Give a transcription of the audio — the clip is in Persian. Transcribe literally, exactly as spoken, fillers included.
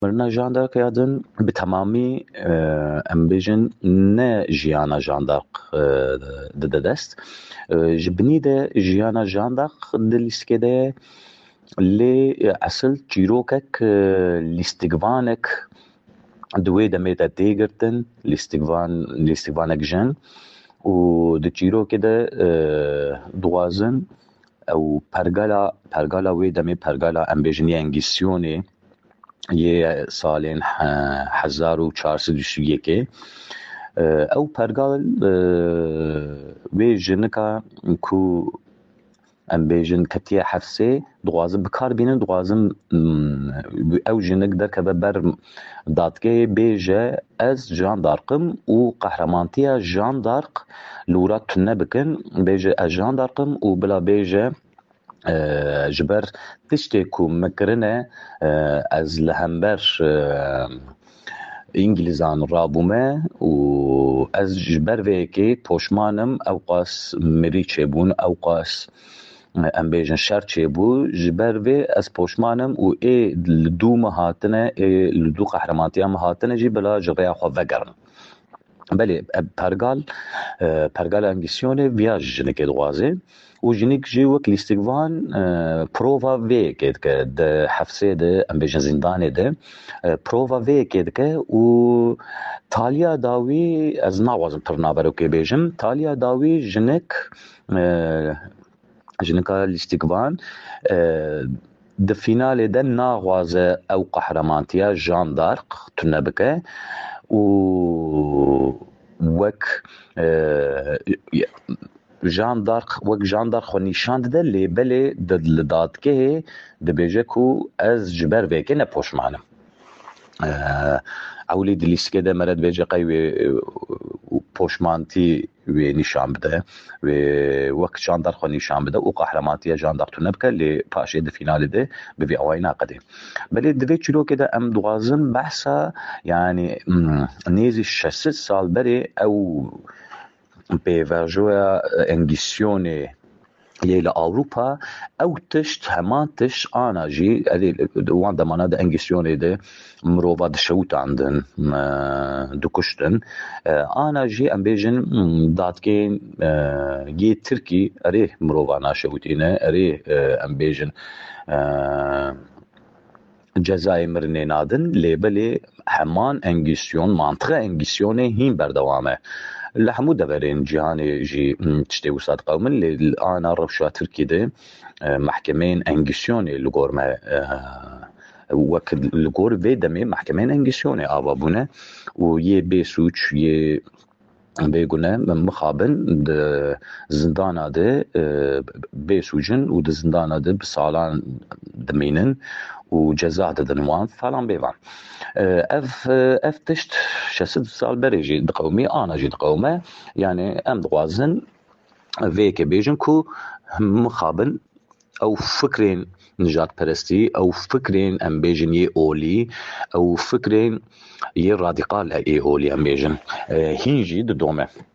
مرنا جاندارك یادن به تمامی ام بیجن نه جیانا جاندارک دده دست جبنی ده جیانا جاندارک دلیسکه ده لی اصل چیروکک لیستگوانک دوی دمی ده دیگرتن لیستگوان لیستگوانک جن و ده چیروکه ده دوازن او پرگالا پرگالا وی دمی پرگالا ام بیجنی انگیسیونی یه سالین هزار و چهارصد و سی و یک او پرگال وی جنکا کو ام بیجن کتیه حفصه دوازم بکار بینن دوازم او جنک در که بر دادگه بیجه از جان دارقم و قهرمانتیا جان دارق لورات تنه بکن بیجه از جان دارقم و بلا بیجه جبر تشتی کو مکرنه از لهمبر انگلیزان رابومه و از جبر ویکی پوشمانم او قاس مری چبون او قاس ام بیجن شر چبو جبر وی از پوشمانم و ای لدو مهاتنه ای لدو قهرمانتیا مهاتنه جی بلا جبیا خو وگرن بله پرگال پرگال انگلیسیونه ویاج جنک دوازه و جنک جی وک لیستگوان پروفا وی کد که ده حفصه ده ام بیجن زندانه ده پروفا وی کد که و تالیا داوی از نوازم پرنابرو که بیجم تالیا داوی جنک جنکا لیستگوان ده فینال ده ناغوازه او قهرمانتیا جان دارق تنبکه و وک جان دارق وک جان دارق خو نشان ده لی بله د دادگه ده بیجه کو از جبر ویکه نپوشمانم اولی دلیسکه ده مرد بیجه قوی پوشمانتی وی نشان بده و وک جان دارق خو نشان بده و قهرمانتی جان دارق تو نبکه لی پاشه ده فینال ده بوی اوای ناقده بله دوی چلو که ده ام دوازن بحثا یعنی نیزی شست سال بری او پیوژویا انگیسیونه یه لأوروبا او تشت همان تشت آنا جی وان دمانا ده انگیسیونه ده مروفا ده شوت عندن دو کشتن آنا جی ام بیجن دادکین یه ترکی اره مروفا ناشوتینه اره ام بیجن جزای مرنه نادن لیبلی همان انگیسیون منطقه انگیسیونه هین بردوامه لحمو دبرين جهاني جي تشتي وساد قومن اللي انا رفشوا تركي ده محكمين انجيسيوني لغور وك لغور في دمي محكمين انجيسيوني ابابونه ويه بيسوچ يه بيگونه مخابن ده زندانا ده بيسوجن و ده زندانا ده بسالان دمينن و جزاء دنوان فلان بيوان اف اف تشت شست سال بري جي دقومي انا جي دقومه يعني ام دوازن فيك بيجن كو مخابن او فكرين نجات پرستی او فکرین ام بیجن یه اولی او فکرین یه رادیقال ای اولی ام بیجن هینجی دو دومه